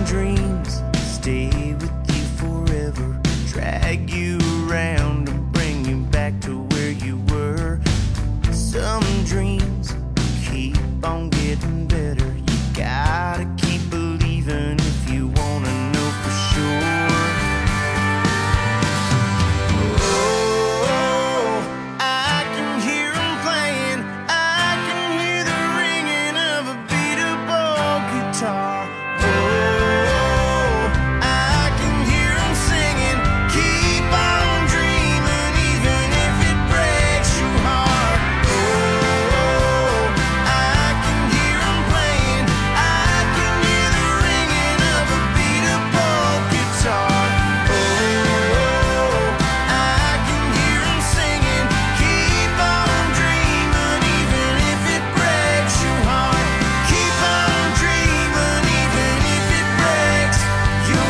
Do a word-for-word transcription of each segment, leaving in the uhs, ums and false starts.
dreams stay with you forever, drag you around and bring you back to where you were. Some dreams keep on getting better. You gotta keep believing if you wanna know for sure. Oh, I can hear 'em playing, I can hear the ringing of a beat-up guitar. Oh, I can hear 'em singing, keep on dreaming even if it breaks your heart. Oh, I can hear 'em playing, I can hear the ringing of a beat-up guitar. Oh, I can hear 'em singing, keep on dreaming even if it breaks your heart. Keep on dreaming even if it breaks your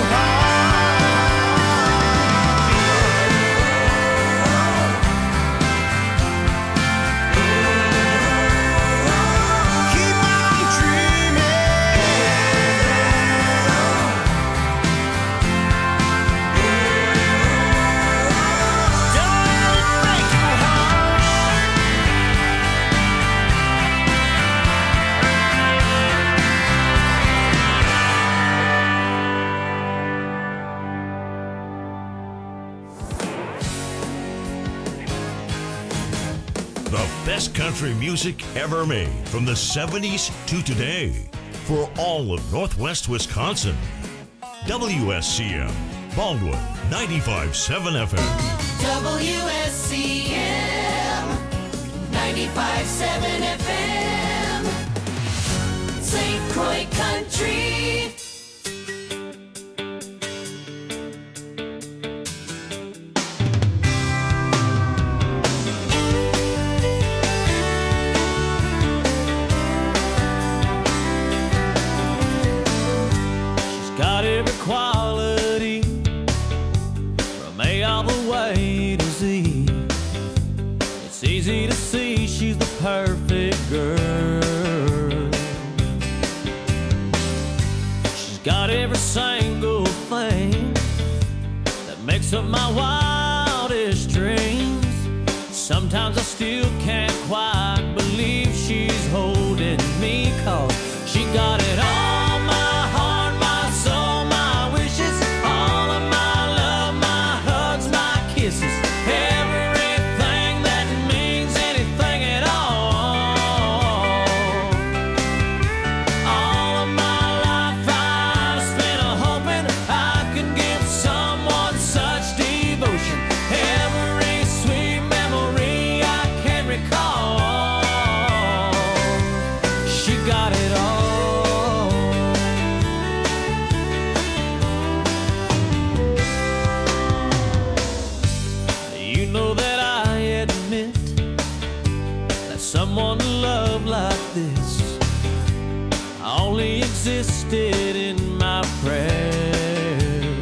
heart. Keep on dreaming. Don't let it break your heart. The best country music ever made from the seventies to today for all of Northwest Wisconsin. W S C M, Baldwin, ninety-five point seven F M. W S C M ninety-five point seven F M, Saint Croix Country. She's got every quality from A all the way to Z. It's easy to see she's the perfect girl. She's got every single thing that makes up my wildest dreams. Sometimes I still can't quite believe she's holding me, 'cause she got it all, my heart, my soul, my wishes, all of my love, my hugs, my kisses, everything that means anything at all. All of my life I've spent a hoping I could give someone such devotion. Every sweet memory I can recall, she got it all. You know that I admit that someone to love like this only existed in my prayers,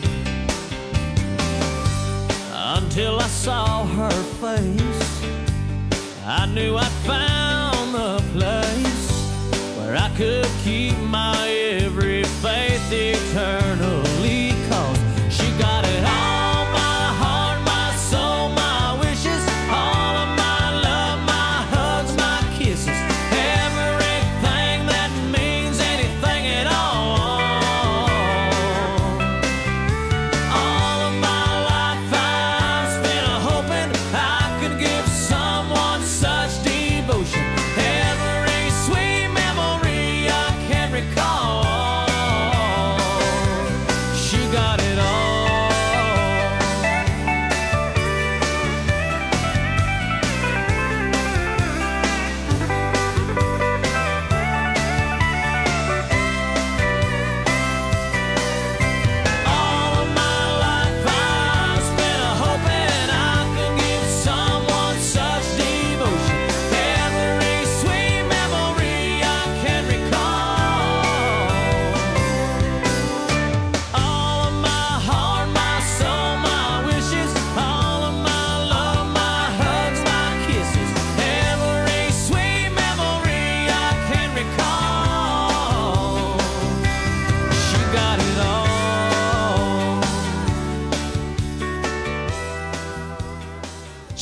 until I saw her face. I knew I'd found the place where I could keep my every faith eternally, 'cause she got it all, my heart, my soul, my wishes, all of my love, my hugs, my kisses, everything that means anything at all. All of my life I've spent a hoping I could give someone such devotion.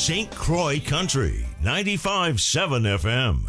Saint Croix Country, ninety-five point seven F M.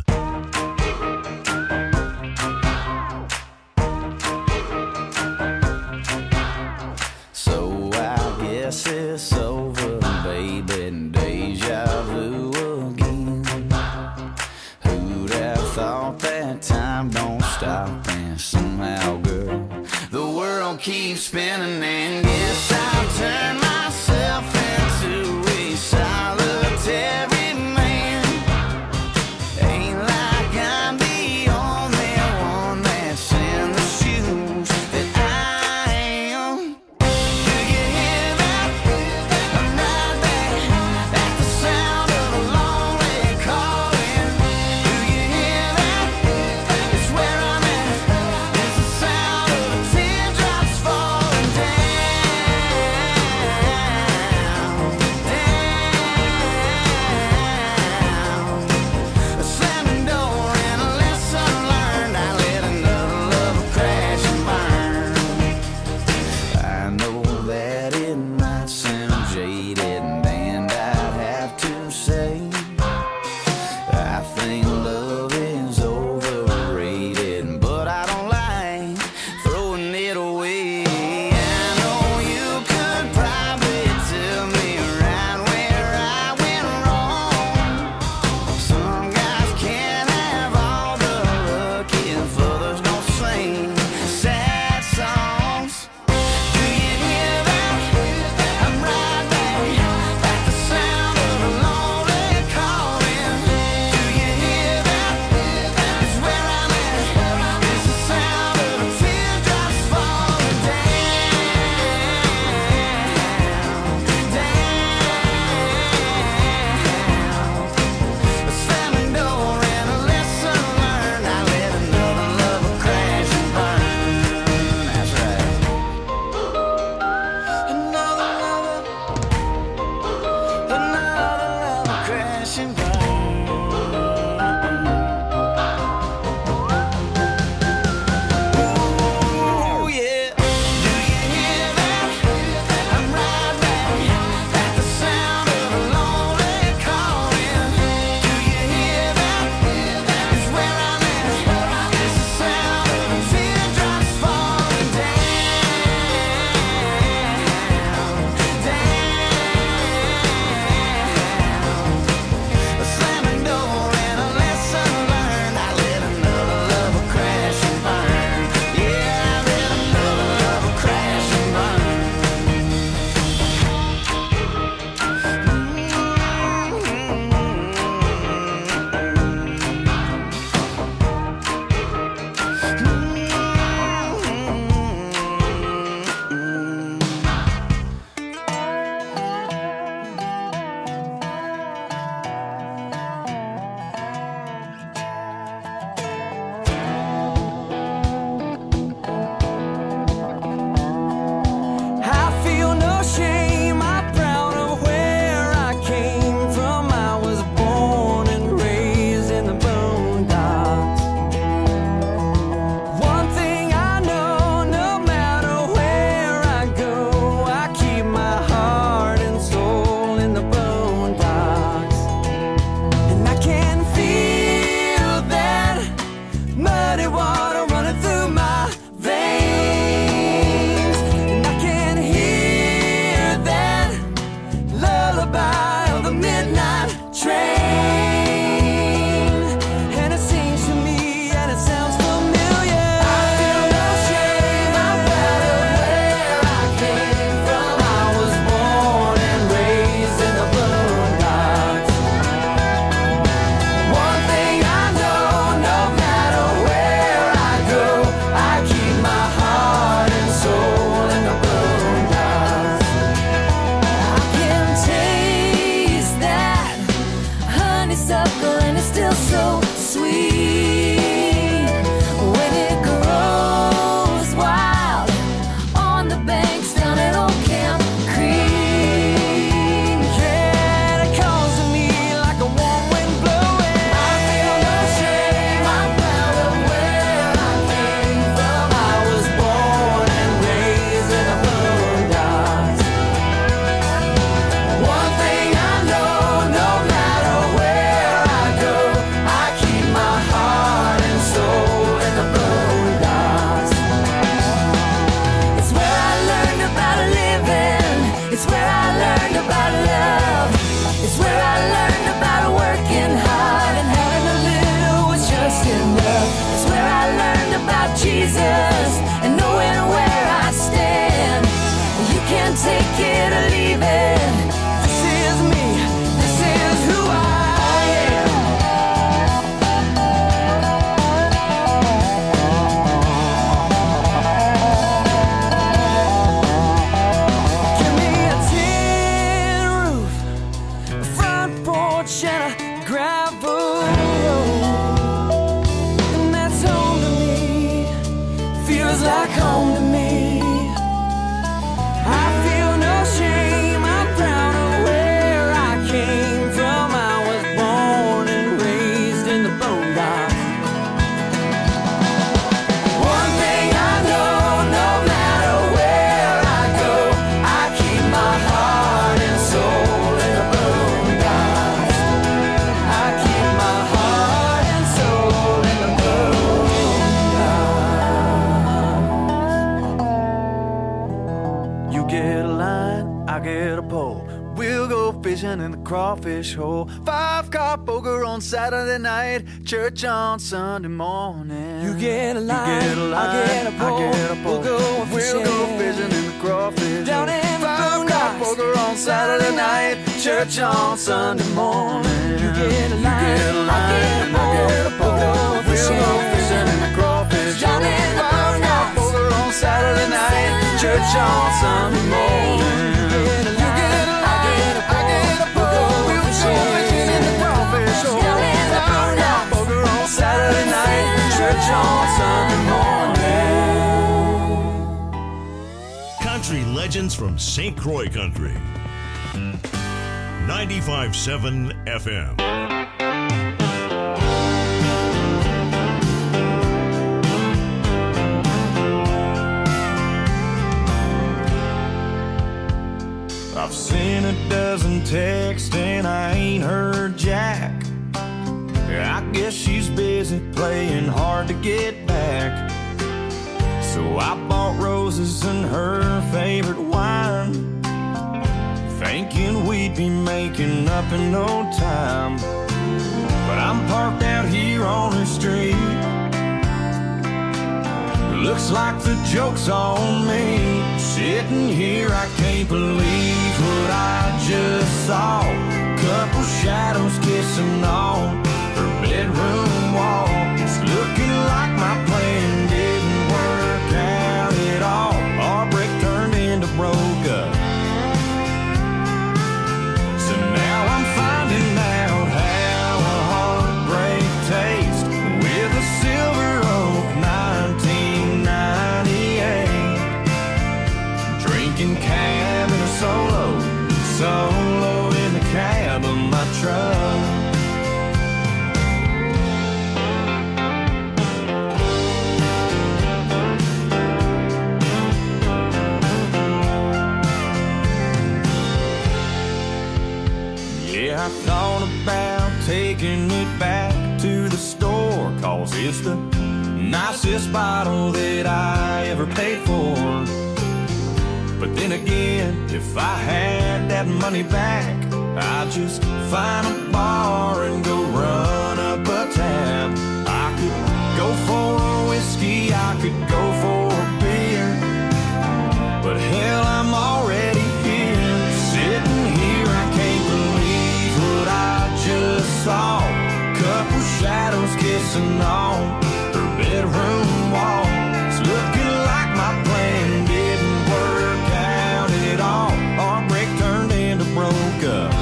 So I guess it's over, baby, deja vu again. Who'd have thought that time don't stop, and somehow, girl, the world keeps spinning, and guess I've turned myself into a solitary man. Ain't like I'm the only one that's in the shoes that I am. Do you hear that? I'm right back at the sound of a lonely calling. Do you hear that? It's where I'm at. It's the sound of teardrops falling down. Jesus and knowing where I stand. You can take it or leave it. This is me, this is who I am. Give me a tin roof, a front porch and a gravel road, and that's home to me, feels like home to me. I feel no shame, I'm proud of where I came from. I was born and raised in the boondocks. One thing I know, no matter where I go, I keep my heart and soul in the boondocks. I keep my heart and soul in the boondocks. You get a line, I get a pole. We'll go fishing in the crawfish hole. Five car poker on Saturday night, church on Sunday morning. You get a line, you get a line, I get a pole. I get a pole. We'll go fishing, we'll go fishing in the crawfish down hole. In the Five car poker on Saturday night, church on Sunday morning. You get a line, you get a line, I get a pole. We'll go fishing, we'll go fishing in the crawfish down in the Five car poker on Saturday night, church on Sunday morning. Saturday night, church on Sunday morning. Country legends from Saint Croix Country. ninety-five point seven F M. I've seen a dozen texts and I ain't heard jack. I guess she's busy playing hard to get back. So I bought roses and her favorite wine, thinking we'd be making up in no time. But I'm parked out here on her street. Looks like the joke's on me. Sitting here, I can't believe what I just saw. Couple shadows kissing on her bedroom wall. It's looking like my plan didn't work out at all. Our break turned into broke up. So now I'm finding out how a heartbreak tastes with a Silver Oak nineteen ninety-eight. Drinking cab in a solo, solo in the cab of my truck. I thought about taking it back to the store, cause it's the nicest bottle that I ever paid for. But then again, if I had that money back, I'd just find a bar and go run up a tab. I could go for a whiskey, I could go for a beer, but hell, I'm already here. Sitting here, I can't believe what I just saw. Couple shadows kissing on her bedroom wall. It's looking like my plan didn't work out at all. Our break turned into broke up.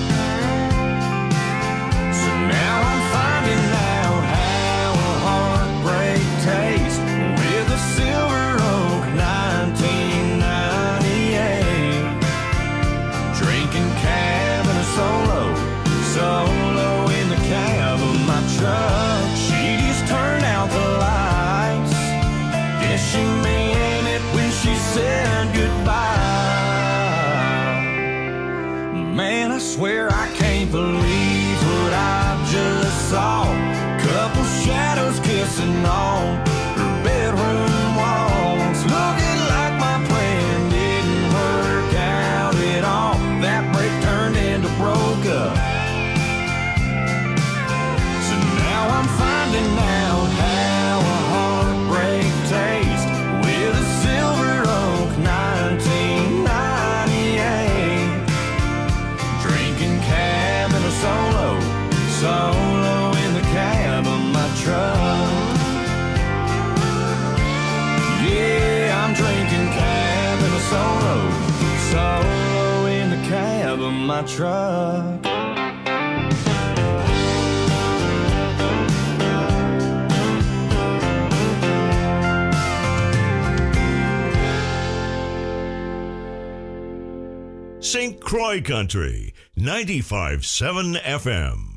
So now I'm finding out how a heartbreak tastes with a Silver Oak nineteen ninety-eight. Drinking cab and a solo, solo in the cab of my truck. She just turned out the lights. Guess she meant it when she said goodbye. Man, I swear I can't believe what I just saw. Couple shadows kissing on her bedroom walls. Looking like my plan didn't work out at all. That break turned into broke up. So now I'm finding out how a heartbreak tastes my truck. Saint Croix Country, ninety-five point seven F M.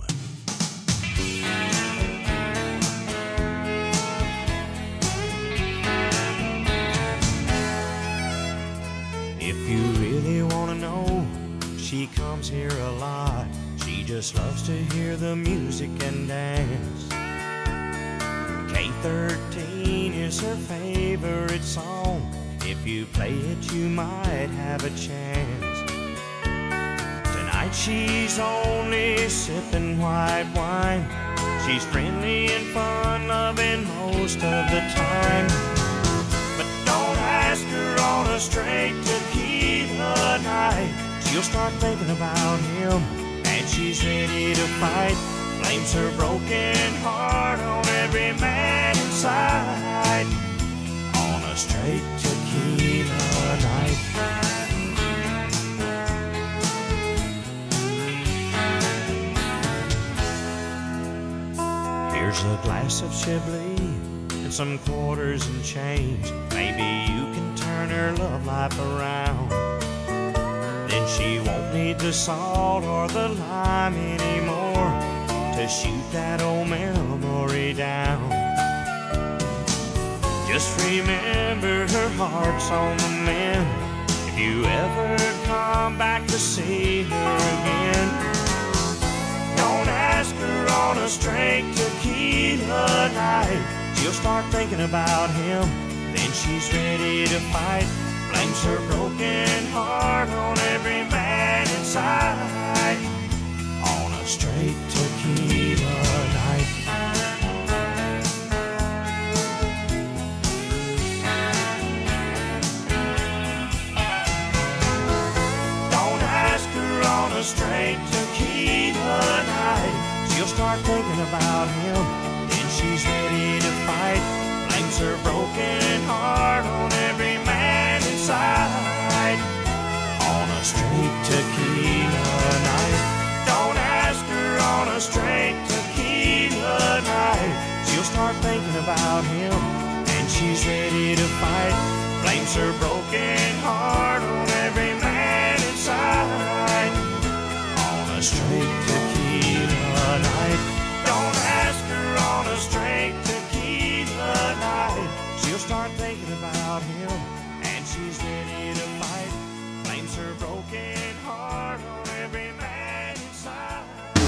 If you really want to know, she comes here a lot. She just loves to hear the music and dance. K thirteen is her favorite song. If you play it, you might have a chance. Tonight she's only sipping white wine. She's friendly and fun-loving most of the time. But don't ask her on a straight tequila night. She'll start thinking about him, and she's ready to fight. Blames her broken heart on every man inside. On a straight tequila night. Here's a glass of Chablis and some quarters and change. Maybe you can turn her love life around. Then she won't need the salt or the lime anymore to shoot that old memory down. Just remember her heart's on the mend. If you ever come back to see her again, don't ask her on a straight tequila night. She'll start thinking about him, then she's ready to fight. Blames her broken heart on every man inside. On a straight tequila night. Don't ask her on a straight tequila night. She'll start thinking about him, then she's ready to fight. Blames her broken heart on every man inside. On a straight tequila night. Don't ask her on a straight tequila night. She'll start thinking about him, and she's ready to fight. Blames her broken heart on every man inside. On a straight tequila night. Don't ask her on a straight tequila night. She'll start thinking about him, and she's ready to fight. Blames her broken heart on every man inside.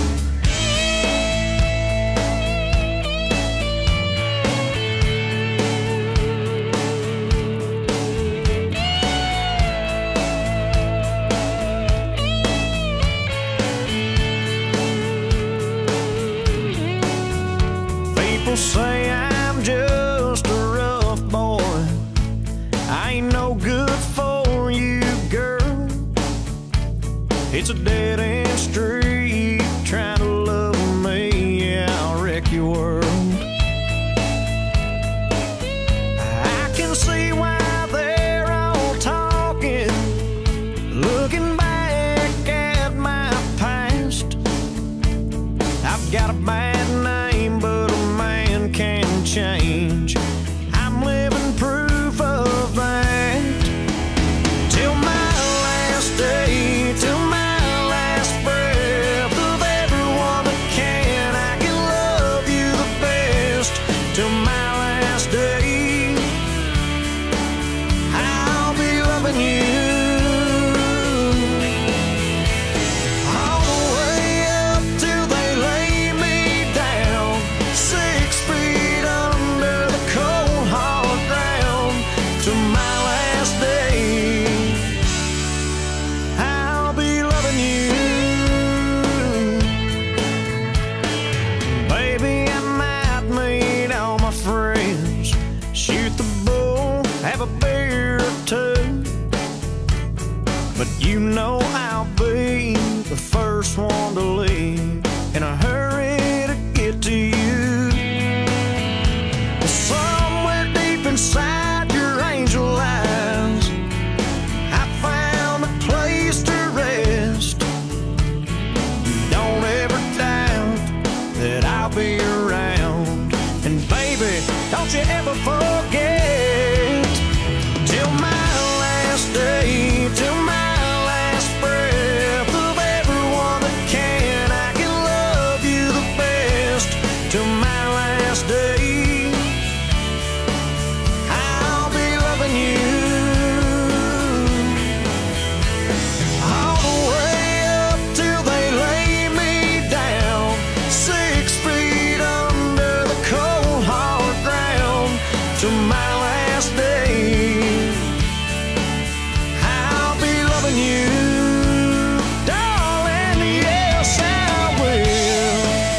People say I'm just a rough boy. I ain't no good for you, girl. It's a dead-end street. Trying to love me, yeah, I'll wreck your world. I can see why they're all talking, looking back at my past. I've got a bad name, but a man can change. I'm living proof of that. Till my last day, till my last breath of everyone that can, I can love you the best. Till my last day, I'll be loving you. All the way up till they lay me down, six feet under the cold hard ground. Till my last day, I'll be loving you. Baby, I might meet all my friends, baby, don't you ever forget. Till my last day, till my last breath of everyone that can, I can love you the best. Till my last day, I'll be loving you. All the way up till they lay me down, six feet under the cold hard ground. Till my last day, I'll be loving you, darling, yes I will.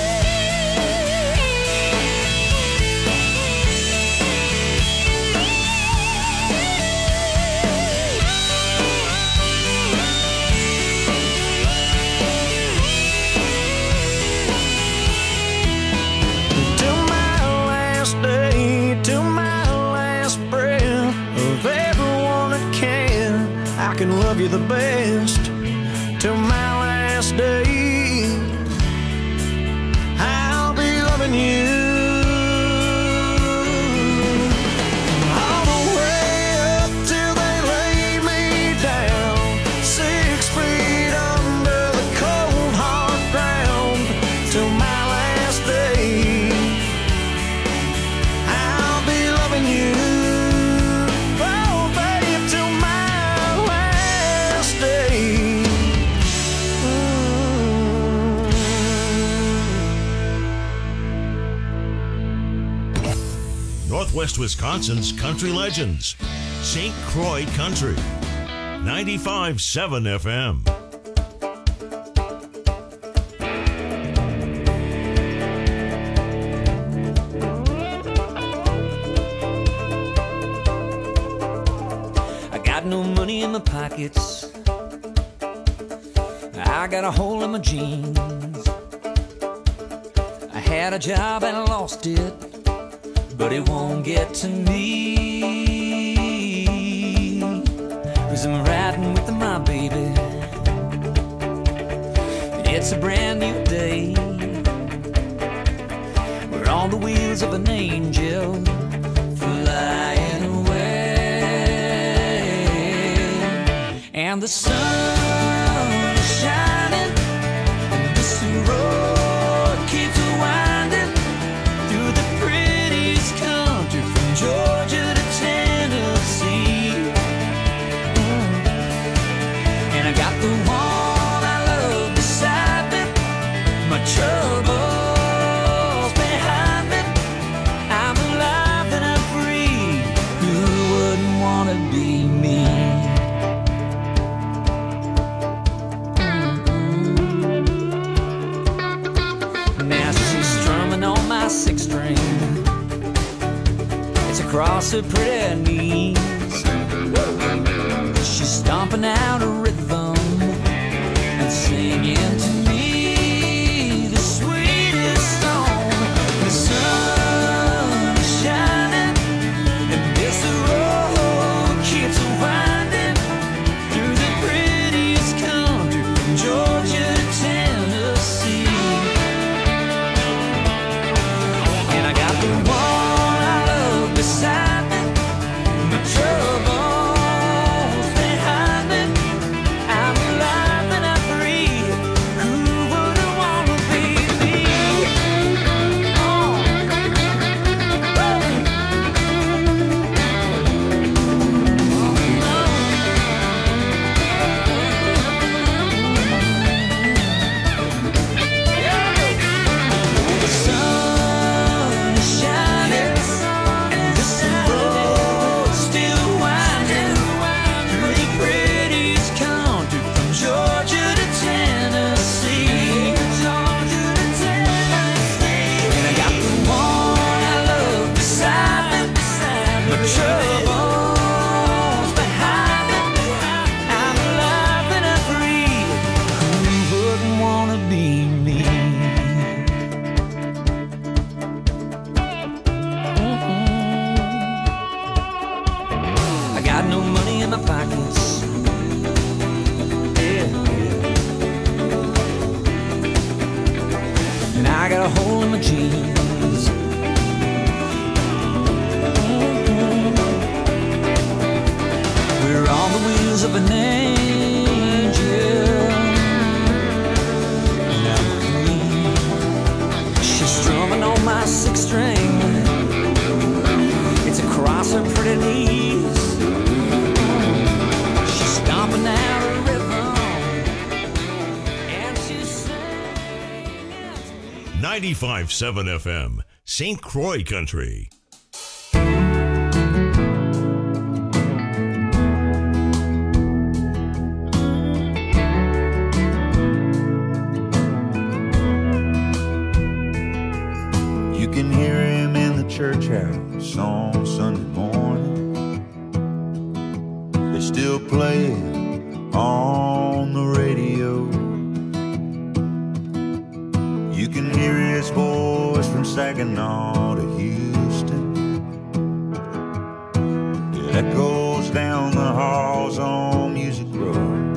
Till my last day, till my last breath of everyone that can, I can love you the best. Till my last day, I'll be loving you. All the way up till they lay me down, six feet under the cold hard ground. Till my last day, I'll be loving you. Oh, babe, till my last day. Northwest Wisconsin's country legends. Saint Croix Country. ninety-five point seven F M. I got no money in my pockets. I got a hole in my jeans. I had a job and I lost it, but it won't get to me. 'Cause I'm riding with my baby. It's a brand new day. We're on the wheels of an angel flying away. And the sun is shining, and this road keeps winding through the prettiest country from Georgia to Tennessee. Mm. And I got the one I love beside me, my troubles behind me. I'm alive and I'm free. Who wouldn't want to be me? Now she's strumming on my six string. It's across her pretty knees. She's stomping out a rhythm and singing to me the sweetest song. The sun is shining, and this road keeps winding through the prettiest country from Georgia to Tennessee. And I got the one I love beside me, my troubles behind me. I'm alive and I'm free. Who wouldn't want to be me? Oh. The sun is shining, and this road's still winding through the prettiest country from Georgia to Tennessee. And I got the one I love beside me, my troubles behind me. I'm alive and I'm free. Who wouldn't want to be me? I got no money in my pockets. Yeah. And I got a hole in my jeans. ninety-five point seven F M, Saint Croix Country. You can hear him in the church house on Sunday morning. They still play it on the radio. You can hear his voice from Saginaw to Houston. It echoes down the halls on Music Road.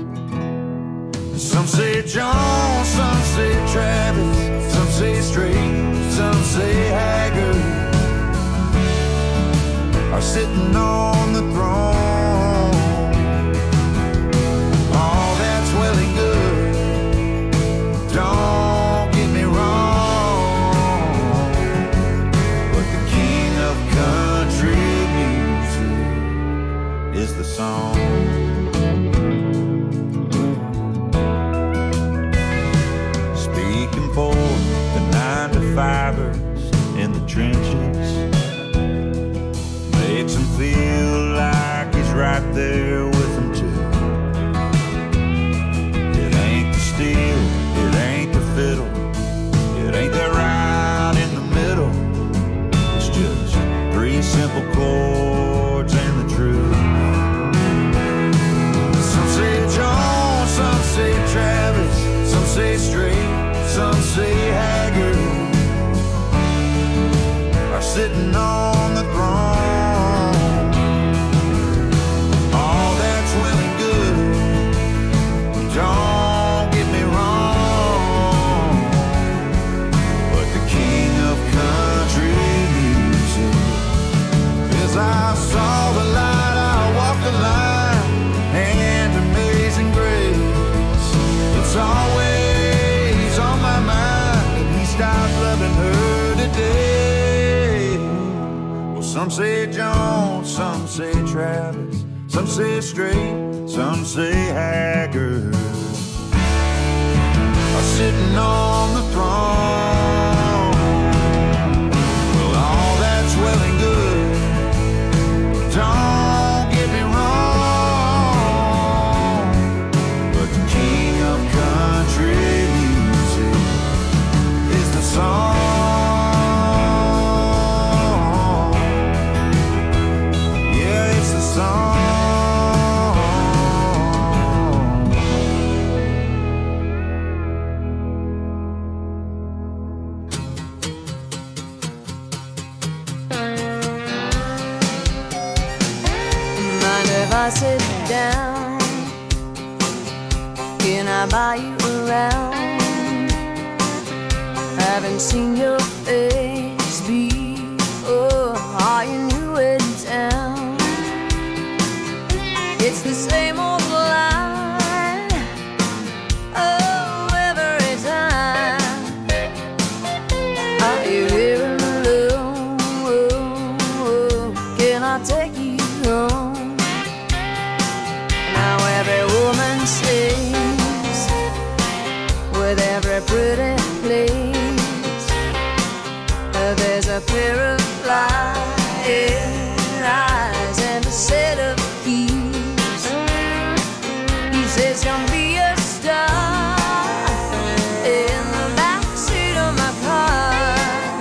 Some say John, some say Travis, some say Straight, some say Haggard are sitting on the throne. All that's well and good, don't get me wrong, but the king of country music is the song. Speaking for the nine to fivers in the trenches, makes him feel like he's right there with them too. It ain't the steel, it ain't the fiddle, it ain't the right in the middle. It's just three simple chords and the truth. Some say John, some say Travis, some say Straight, some say Haggard are sitting on the throne. All that's well and good, don't get me wrong, but the king of country music is I saw the light, I walked the line, and Amazing Grace, it's always on my mind, and he stopped loving her today. Well, some say John, some say Travis, some say Straight, some say Haggard are sitting on the throne. Well, all that's well and good, don't get me wrong, but the king of country music is the song. Yeah, it's the song. Mind if I sit down? Can I buy you around? Haven't seen your face before. Are you new in town? It's the same old line. Oh, every time. Are you here alone? Can I take you home? Now every woman sings with every pretty place. Uh, There's a pair of flying eyes and a set of keys. He says, "Come be a star in the backseat of my car."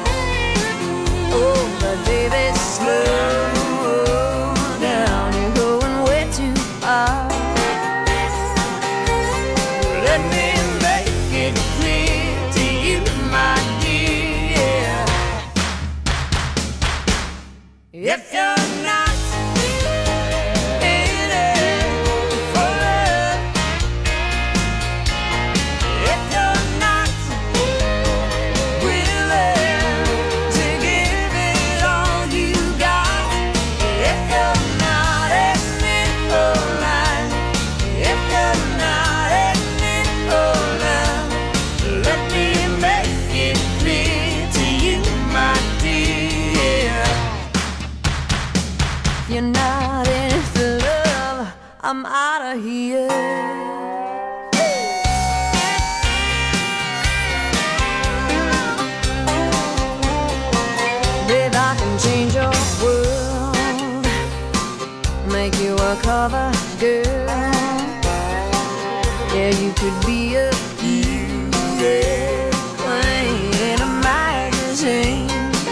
Oh, but baby, slow down, you're going way too far. Let me make it clear to you, my dear. If you're not in it for love, if you're not willing to give it all you got, if you're not in it for life, if you're not in it for love, let me make it clear to you, my dear. If you're not in it for love, I'm out of here. undercover girl. Yeah, you could be a beauty queen in a magazine.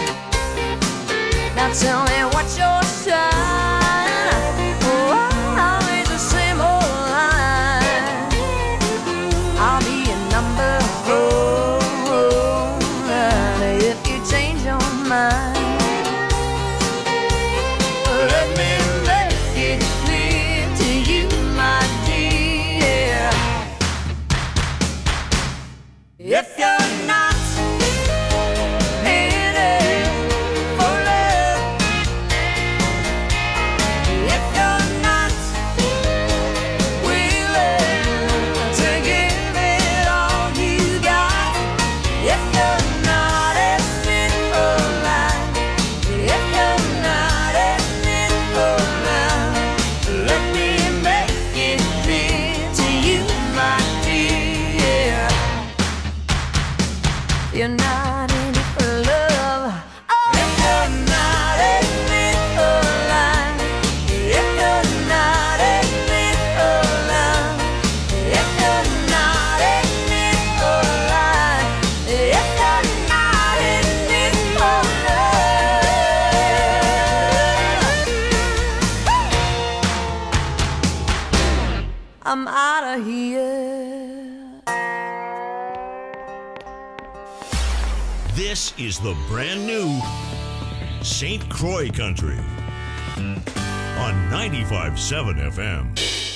Now tell me what's your sign? Oh, always the same old line. I'll be a number four if you change your mind. Let me make it clear to you, my dear. If you're not in it for love, if you're not willing to give it all you got, if you're not in it for life, if you're not in it for love, let me make it clear to you, my dear. You're not in it for love. Oh, if you're not in it for life, if you're not in it for love, if you're not in it for life, if you're not in it for love, I'm out of here. This is the brand new Saint Croix Country on ninety-five point seven F M.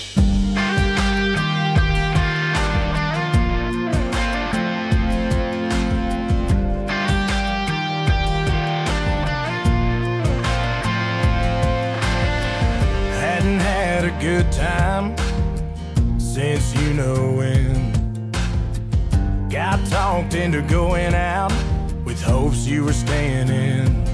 Hadn't had a good time since you know when. Got talked into going out with hopes you were staying in.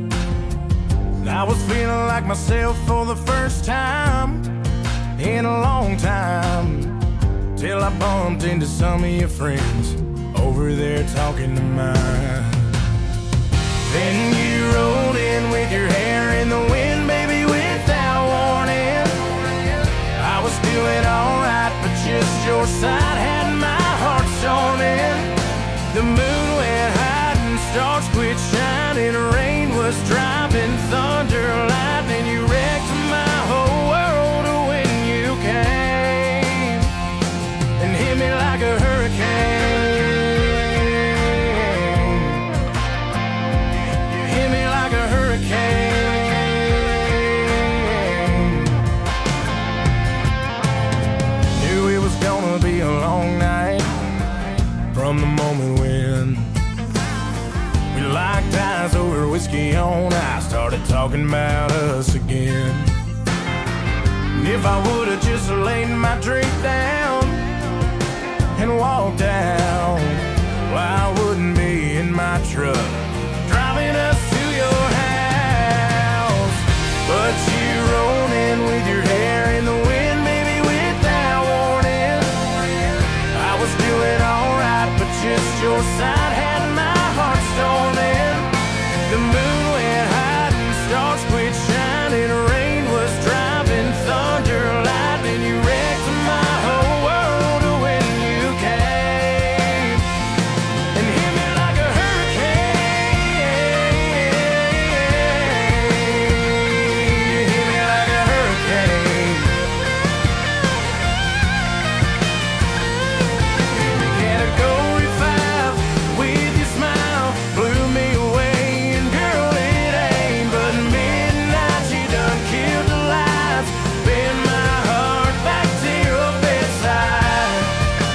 I was feeling like myself for the first time in a long time, till I bumped into some of your friends over there talking to mine. Then you rolled in with your hair in the wind, baby, without warning. I was doing alright, but just your side had my heart storming. The moon went high and stars quit shining. Rain was driving, thunder, lightning. You wrecked my whole world when you came and hit me like a hurricane. You hit me like a hurricane. Knew it was gonna be a long night from the moment when we locked eyes over whiskey on ice, started talking about us again. And if I would've just laid my drink down and walked out, well, I wouldn't be in my truck driving us to your house. But you rolled in with your hair in the wind, baby, without warning. I was doing alright, but just your side had my heart storming. The moon went high and stars quit shining. Rain was driving, thunder, lightning. You wrecked my whole world when you came and hit me like a hurricane. You hit me like a hurricane. Category five with your smile blew me away, and girl, it ain't but midnight. You done killed the lights, bend my heart back to your bedside.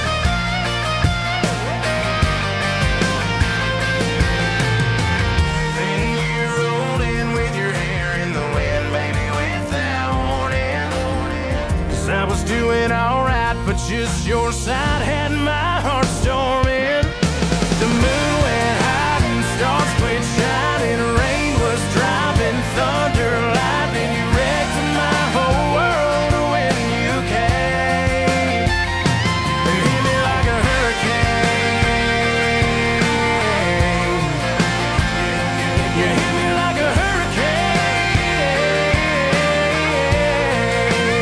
Then you rolled in with your hair in the wind, baby, without warning. 'Cause I was doing alright, but just your side had my heart storming. The moon went high and stars quit shining. Rain was driving, thunder, lightning. You wrecked my whole world when you came and hit me like a hurricane. You hit me like a hurricane.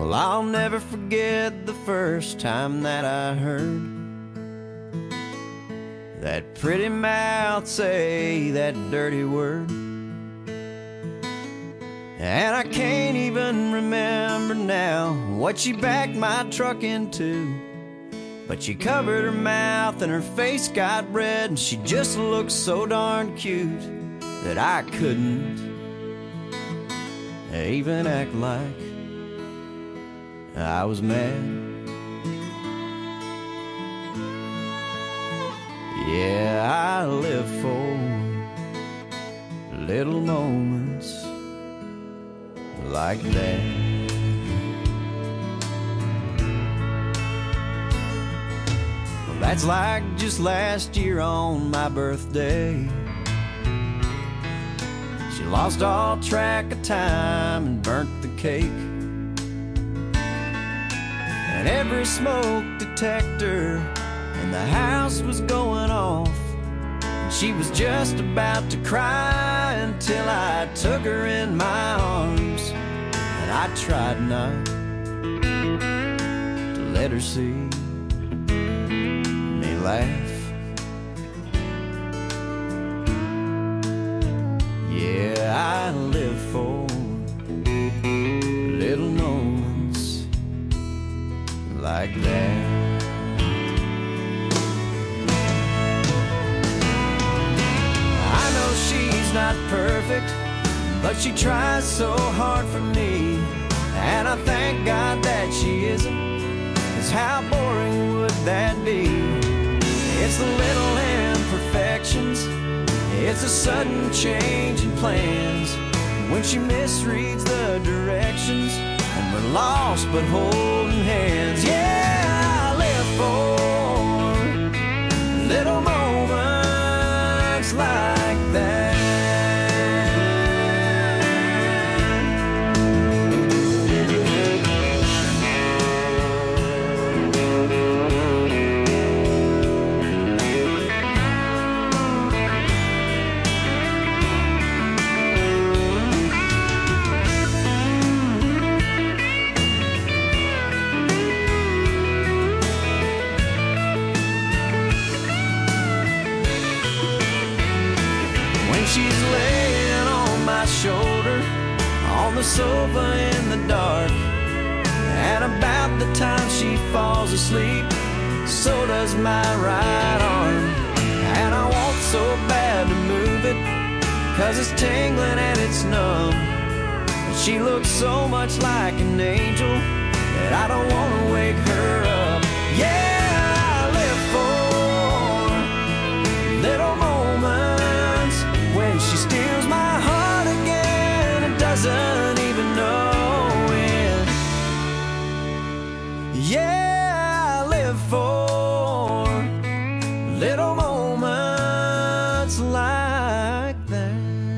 Well, I'll never forget the first time that I heard that pretty mouth say that dirty word. And I can't even remember now what she backed my truck into. But she covered her mouth and her face got red, and she just looked so darn cute that I couldn't even act like I was mad. Yeah, I live for little moments like that. Well, that's like just last year on my birthday. She lost all track of time and burnt the cake. And every smoke detector in the house was going off. And she was just about to cry until I took her in my arms. And I tried not to let her see me laugh. Yeah, I live for little moments like that. I know she's not perfect, but she tries so hard for me. And I thank God that she isn't, 'cause how boring would that be? It's the little imperfections, it's a sudden change in plans, when she misreads the directions and we're lost but holding hands. Yeah, I live for little moments like that. She's laying on my shoulder on the sofa in the dark, and about the time she falls asleep, so does my right arm. And I want so bad to move it, 'cause it's tingling and it's numb. But she looks so much like an angel that I don't want to wake her up. Yeah, I live for little moments when she steals my heart again and doesn't even know it. Yeah, I live for little moments like that.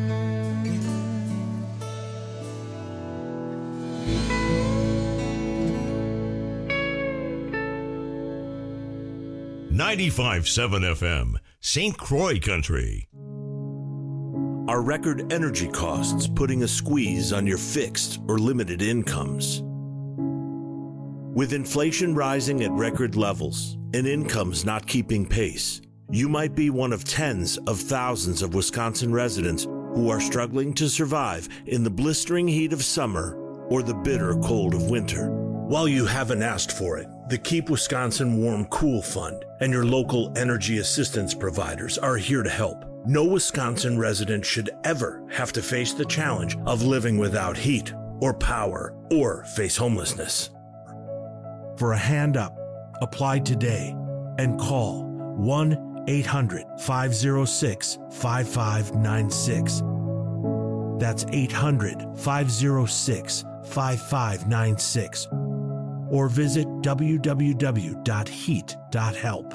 ninety-five point seven F M, Saint Croix Country. Are record energy costs putting a squeeze on your fixed or limited incomes? With inflation rising at record levels and incomes not keeping pace, you might be one of tens of thousands of Wisconsin residents who are struggling to survive in the blistering heat of summer or the bitter cold of winter. While you haven't asked for it, the Keep Wisconsin Warm Cool Fund and your local energy assistance providers are here to help. No Wisconsin resident should ever have to face the challenge of living without heat or power or face homelessness. For a hand up, apply today and call one eight hundred, five oh six, five five nine six. That's eight hundred, five oh six, five five nine six. Or visit w w w dot heat dot help.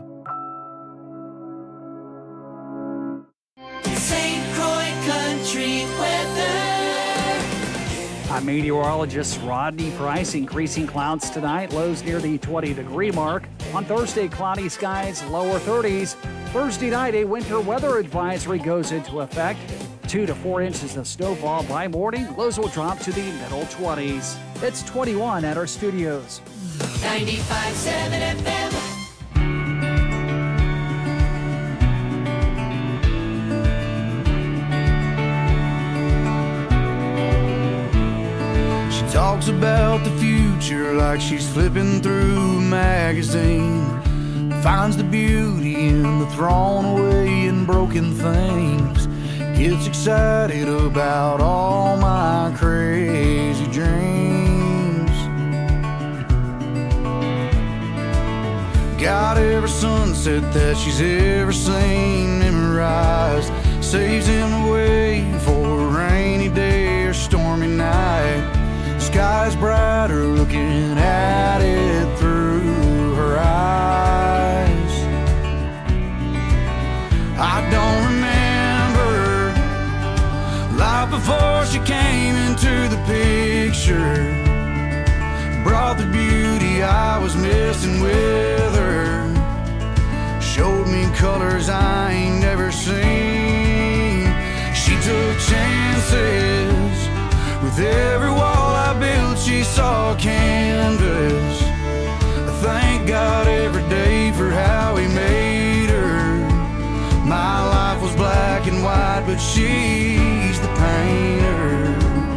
Saint Croix Country weather. I'm meteorologist Rodney Price. Increasing clouds tonight, lows near the twenty degree mark. On Thursday, cloudy skies, lower thirties. Thursday night, a winter weather advisory goes into effect. Two to four inches of snowfall by morning. Lows will drop to the middle twenties. It's twenty-one at our studios. ninety-five point seven F M. Talks about the future like she's flipping through a magazine. Finds the beauty in the thrown away and broken things. Gets excited about all my crazy dreams. Got every sunset that she's ever seen memorized. Saves him away for a rainy day or stormy night. Sky's brighter looking at it through her eyes. I don't remember life before she came into the picture. Brought the beauty I was missing with her. Showed me colors I ain't never seen. She took chances. With every wall I built, she saw canvas. I thank God every day for how He made her. My life was black and white, but she's the painter.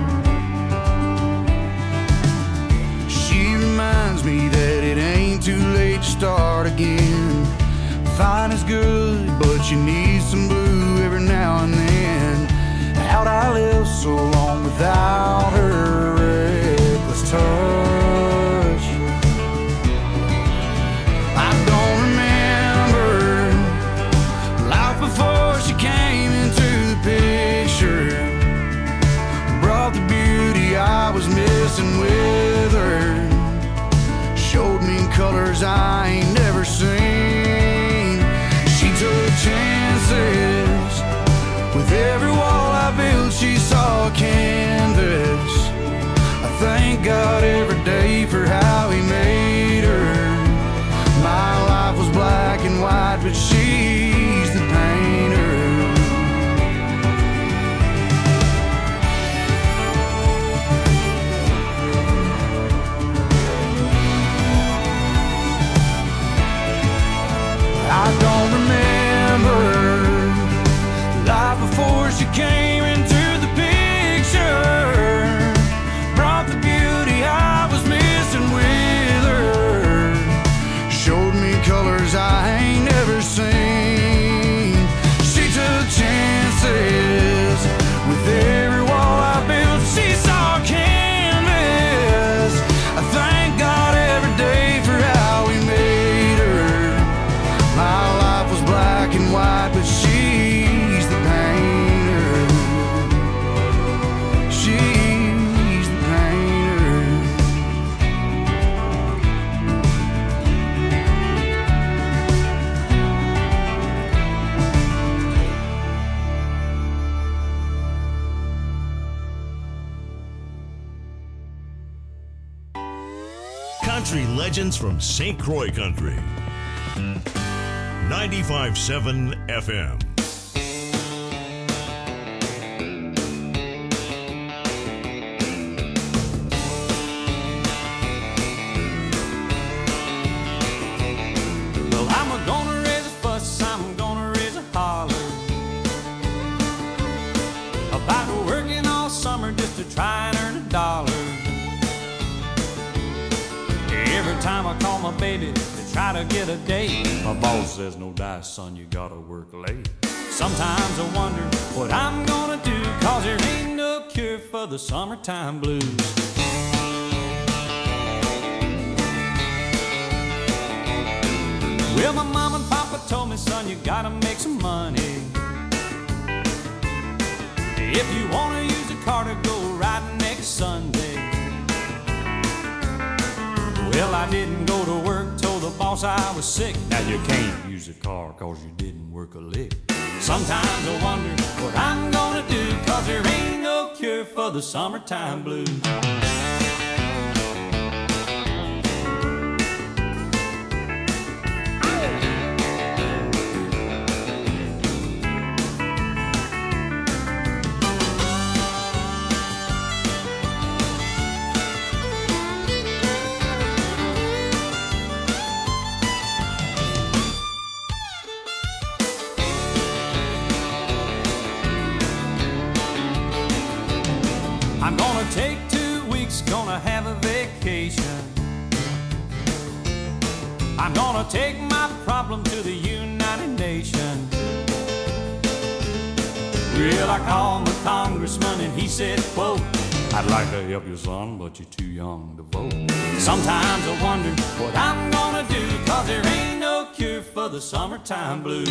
She reminds me that it ain't too late to start again. Fine is good, but you need some blue every now and then. How'd I live so long without her reckless touch? I don't remember life before she came into the picture. Brought the beauty I was missing with her. Showed me colors I ain't never seen. She took chances. With every wall I built, she saw canvas. I thank God every day for how He made her. My life was black and white, but she's the painter. I don't remember life before she came into the picture. Brought the beauty I was missing with her. Showed me colors I ain't never seen. She took chances. With every wall I built, she saw canvas. I thank God every day for how He made her. My life was black and white, but she Country legends from Saint Croix Country. ninety-five point seven F M. Well, I'm gonna raise a fuss, I'm gonna raise a holler about working all summer just to try and earn a dollar. Every time I call my baby to try to get a date, my boss says, no dice, son, you gotta work late. Sometimes I wonder what I'm gonna do, cause there ain't no cure for the summertime blues. Well, my mom and papa told me, son, you gotta make some money. If you wanna use a car to go riding next Sunday. Well, I didn't go to work, told the boss I was sick. Now you can't use a car cause you didn't work a lick. Sometimes I wonder what I'm gonna do, cause there ain't no cure for the summertime blues. I'm gonna take two weeks, gonna have a vacation. I'm gonna take my problem to the United Nations. Well, I called the congressman and he said, quote, I'd like to help you, son, but you're too young to vote. Sometimes I wonder what I'm gonna do, cause there ain't no cure for the summertime blues.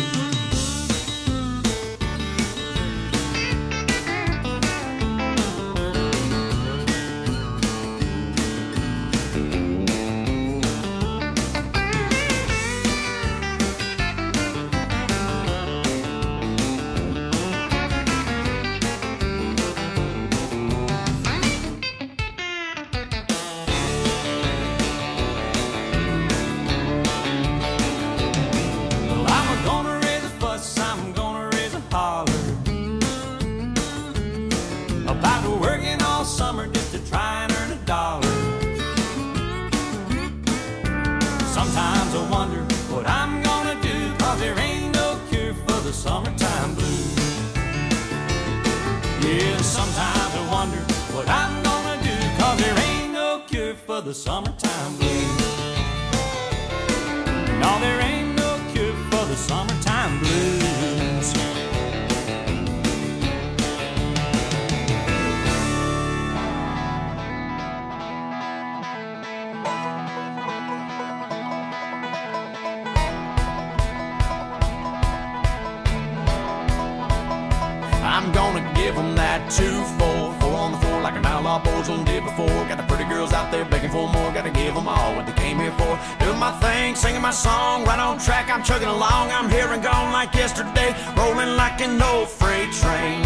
Summertime blues. Yeah, sometimes I wonder what I'm gonna do, cause there ain't no cure for the summertime blues. No, there ain't no cure for the summertime blues. I'm gonna give them that two four, four on the floor like an outlaw boyzone did before. Got the pretty girls out there begging for more, gotta give them all what they came here for. Doing my thing, singing my song, right on track, I'm chugging along. I'm here and gone like yesterday, rolling like an old freight train.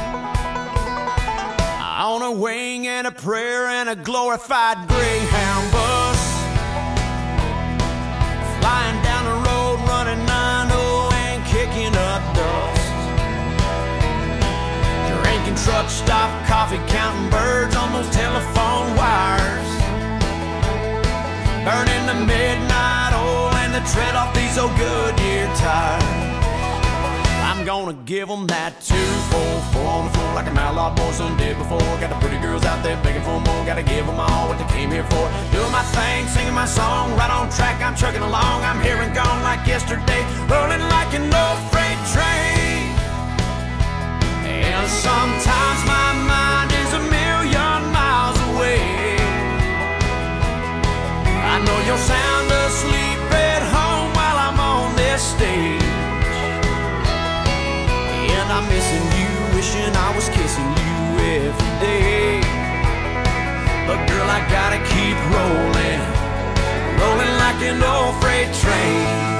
On a wing and a prayer and a glorified Greyhound bus, flying down the road, running nine oh and kicking up dust. Drinking truck stop coffee, counting birds on those telephone wires, burning the midnight oil and the tread off these old Goodyear tires. I'm gonna give them that two four, four on the floor like an outlaw boyzone did before. Got the pretty girls out there begging for more, gotta give them all what they came here for. Doing my thing, singing my song, right on track, I'm chugging along. I'm here and gone like yesterday, rolling like an old freight train. And sometimes my mind is a million miles away. I know you're sound asleep at home while I'm on this stage, and I'm missing you, wishing I was kissing you every day. But girl, I gotta keep rolling, rolling like an old freight train.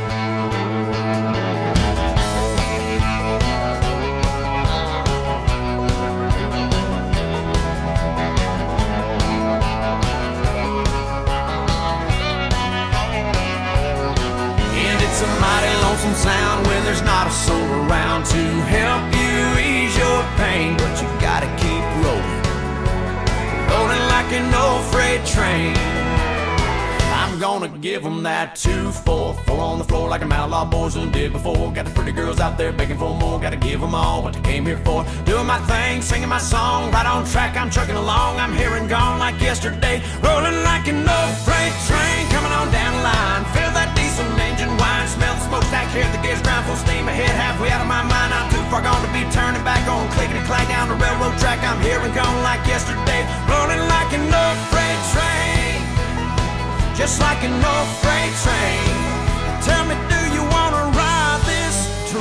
It's a mighty lonesome sound when there's not a soul around to help you ease your pain. But you gotta keep rolling, rolling like an old freight train. I'm gonna give them that two four, four on the floor like an outlaw boyzone did before. Got the pretty girls out there begging for more, gotta give them all what they came here for. Doing my thing, singing my song, right on track, I'm chugging along. I'm here and gone like yesterday, rolling like an old freight train. Coming on down the line, feel that diesel engine whine, smell the smokestack, hear the gears grind, full steam ahead, halfway out of my mind. I'm too far gone to be turning back on, clickety clack down the railroad track. I'm here and gone like yesterday, rolling like an old freight train, just like an old freight train. Tell me, do you wanna ride this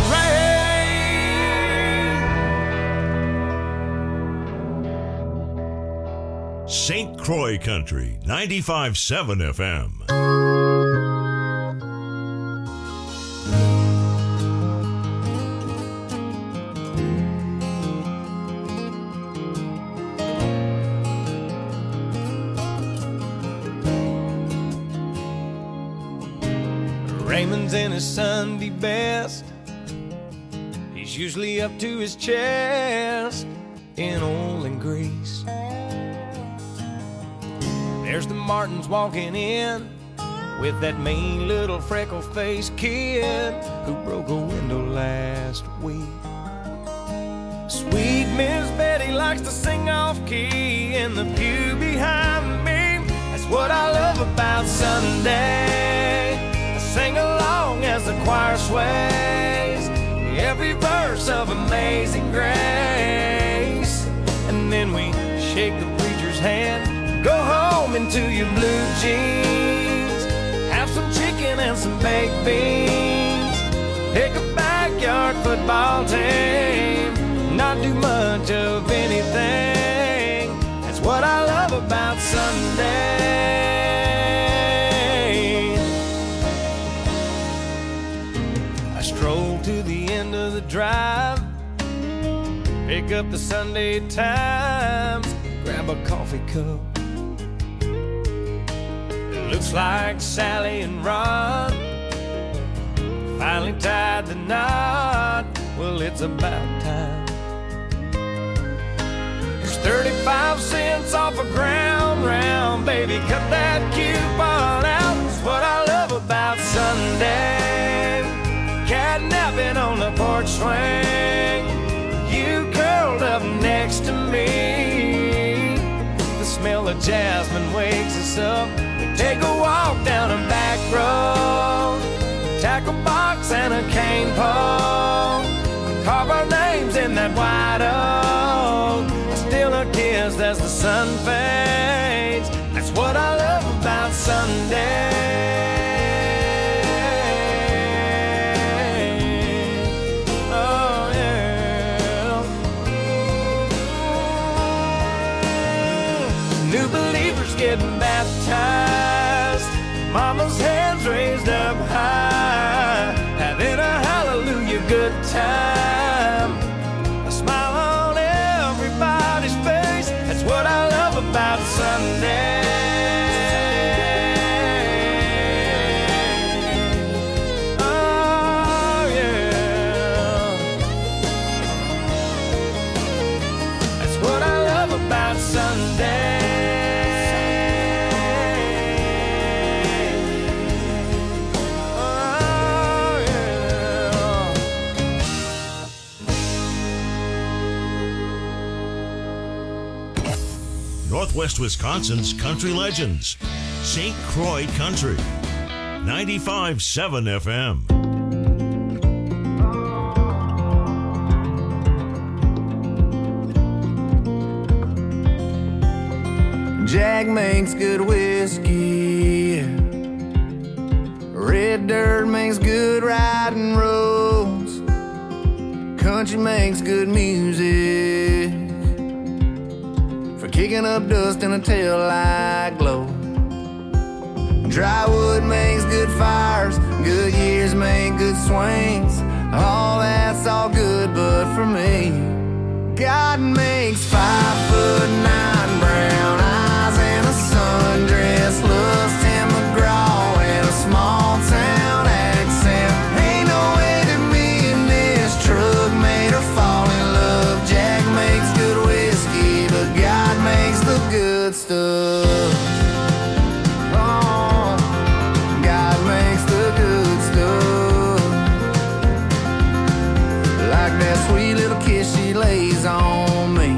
train? Saint Croix Country, ninety-five point seven F M. Raymond's in his Sunday best. He's usually up to his chest in oil and grease. There's the Martins walking in with that mean little freckle-faced kid who broke a window last week. Sweet Miss Betty likes to sing off key in the pew behind me. That's what I love about Sunday. I sing along as the choir sways every verse of Amazing Grace. And then we shake the preacher's hand, go home into your blue jeans, have some chicken and some baked beans, pick a backyard football team, not do much of anything. That's what I love about Sunday. I stroll to the end of the drive, pick up the Sunday Times, grab a coffee cup. It looks like Sally and Rod finally tied the knot. Well, it's about time. There's thirty-five cents off a ground round, baby, cut that coupon out. That's what I love about Sunday. Catnapping on the porch swing, you curled up next to me. The smell of jasmine wakes us up. We take a walk down a back road, tackle box and a cane pole, carve our names in that white oak. I steal a kiss as the sun fades. That's what I love about Sunday. Oh yeah. New believers getting baptized, mama's hands raised up high, having a hallelujah good time. A smile on everybody's face. That's what I love about Sunday. Oh yeah. That's what I love about Sunday. Northwest Wisconsin's country legends. Saint Croix Country. ninety-five point seven F M. Jack makes good whiskey, red dirt makes good riding roads, country makes good music for kicking up dust in a taillight glow. Dry wood makes good fires, good years make good swings. All that's all good, but for me, God makes five foot nine brown eyes and a sundress, loves Tim McGraw and a small town accent. Ain't no way that me and this truck made her fall in love. Jack makes good whiskey, but God makes the good stuff. Oh, God makes the good stuff. Like that sweet little kiss she lays on me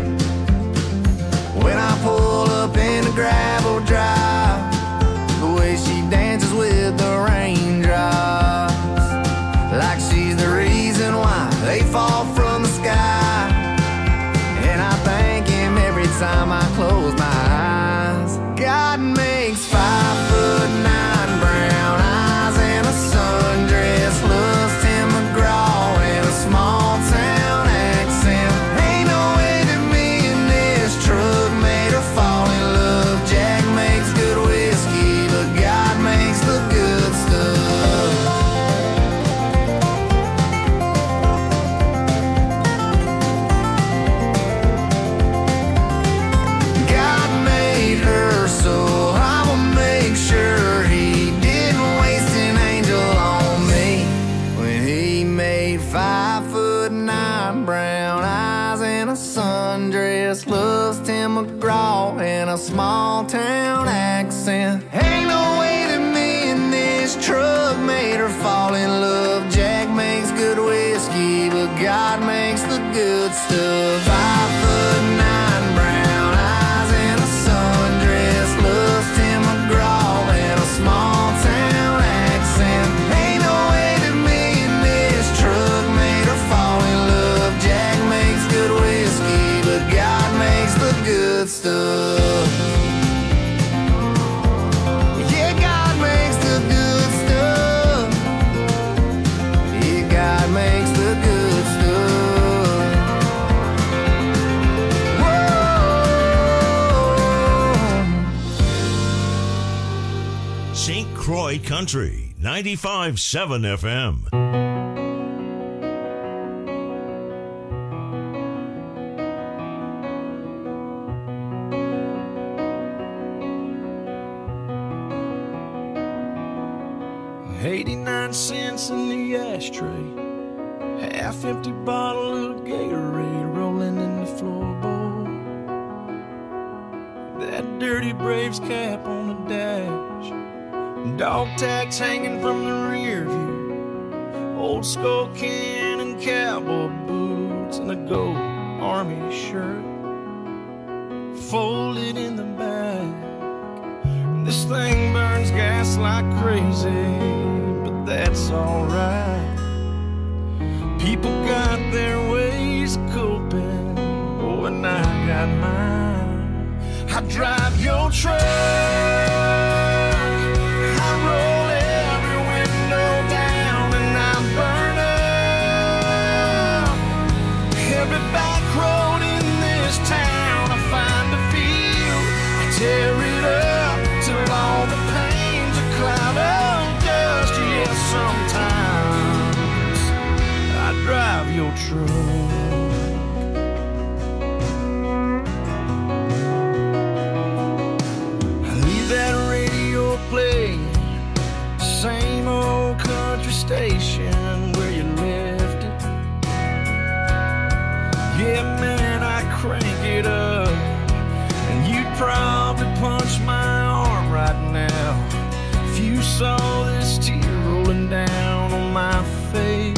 when I pull up in the gravel drive, the way she dances with the raindrops, like she's the reason why they fall from the sky. And I thank him every time I close my eyes. God makes five foot nine brown eyes and a sundress, loves Tim McGraw and a small town accent. Ain't no way that me and this truck made her fall in love. Jack makes good whiskey, but God makes the good stuff. God made her, so I will make sure he didn't waste an angel on me when he made five foot nine brown eyes and a sundress, loves Tim McGraw and a small town accent. Ain't no way that me and this truck made her fall in love. Jack makes good whiskey, but God makes the good stuff. Five foot Country ninety-five point seven F M. eighty-nine cents in the ashtray, half empty bottle of Gatorade rolling in the floorboard. That dirty Braves cap on the dash, dog tags hanging from the rear view, old skull can and cowboy boots, and a gold army shirt folded in the back. This thing burns gas like crazy, but that's alright. People got their ways of coping, oh, and I got mine. I drive your truck, I roll every window down, and I burn up every back road in this town. I find a field, I tear it up till all the pain's a cloud of dust. Yes, sometimes I drive your truck. I leave that radio playing, same old country station where you left it. Yeah, man, I crank it up, and you'd probably punch my arm right now if you saw this tear rolling down on my face.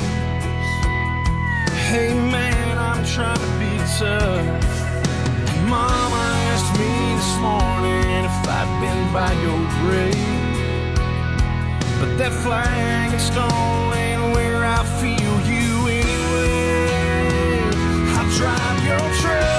Hey man, I'm trying to be tough. Mama asked me this morning if I'd been by your grave, but that flag and stone ain't where I feel you anyway. I drive your truck,